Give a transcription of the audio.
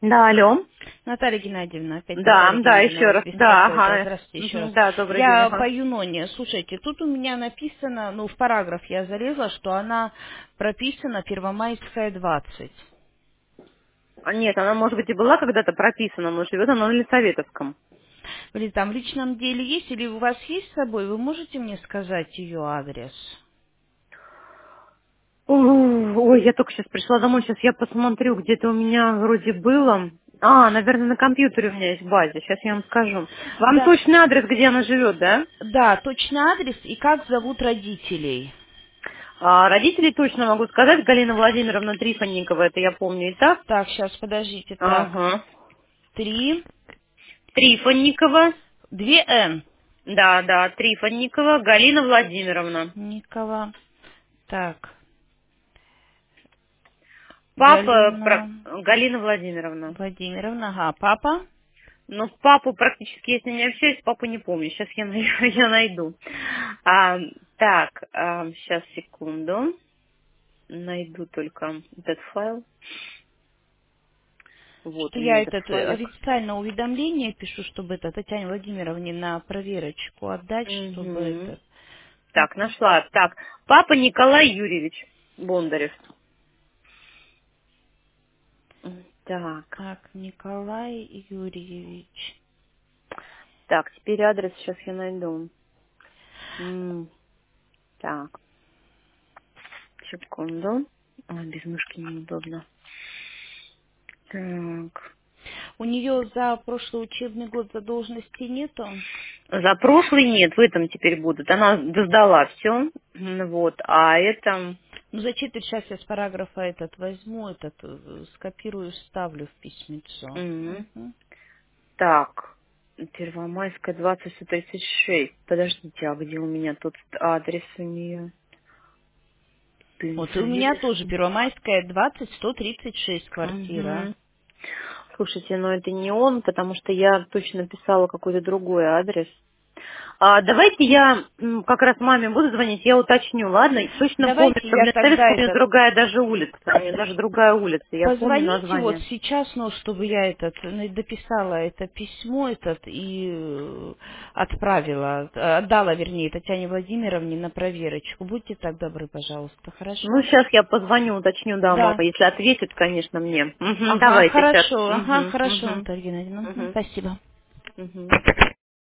Да, алло. Наталья Геннадьевна, опять Да, Наталья да, Геннадьевна еще вас раз. Да, беспокоит. Да, ага. здравствуйте еще раз. Да, добрый день, Я по ага. Юноне. Слушайте, тут у меня написано, ну, в параграф я залезла, что она прописана Первомайская, 20. Нет, она, может быть, и была когда-то прописана, но живет она на Лисаветовском. Или там в личном деле есть, или у вас есть с собой? Вы можете мне сказать ее адрес? Ой, я только сейчас пришла домой, сейчас я посмотрю, где-то у меня вроде было. Наверное, на компьютере у меня есть в базе, сейчас я вам скажу. Вам Да, точный адрес, где она живет, да? да, точный адрес и как зовут родителей. Родителей точно могу сказать, Галина Владимировна Трифонникова, это я помню и так. Так, сейчас, подождите. Так, Ага. 3, Трифонникова, 2 Н. да, да, Трифонникова, Галина Владимировна. Никова. Так, Галина Галина Владимировна. Владимировна. Ага, папа. Но папу практически, если не общаюсь, папу не помню. Сейчас я, я найду. Так, сейчас, секунду. Найду только этот файл. Вот Что у меня я этот этот файлик. официально уведомление пишу, чтобы это Татьяне Владимировне на проверочку отдать, чтобы Угу. это... Так, нашла. Так, папа Николай Юрьевич Бондарев. Так, Так, Николай Юрьевич. так, теперь адрес сейчас я найду. Так, секунду. Без мышки неудобно. Так. У нее за прошлый учебный год задолженности нету? За прошлый нет, в этом теперь будут. Она сдала все. Вот, а это... Ну, зачитывать сейчас я с параграфа этот возьму, этот скопирую, вставлю в письмецо. м, Мгм. Так, Первомайская, 20-136. Подождите, а где у меня тут адрес у нее? Вот, и у меня Пензелес. тоже Первомайская, 20-136 квартира. Мгм. Слушайте, но это не он, потому что я точно писала какой-то другой адрес. Давайте я как раз маме буду звонить, я уточню, ладно? Точно помню, Давайте что в я тогда Лисаветском у нее этот другая даже улица. У нее даже другая улица, я помню позвоните вот название. сейчас, ну, чтобы я этот дописала это письмо этот и отправила, отдала, вернее, Татьяне Владимировне на проверочку. Будьте так добры, пожалуйста, Ну, хорошо? сейчас я позвоню, уточню, да, мама, Да. если ответит, конечно, мне. Ага, Давайте сейчас. хорошо, ага, хорошо, Наталья Геннадьевна. Мгм, Мгм. спасибо. Мгм.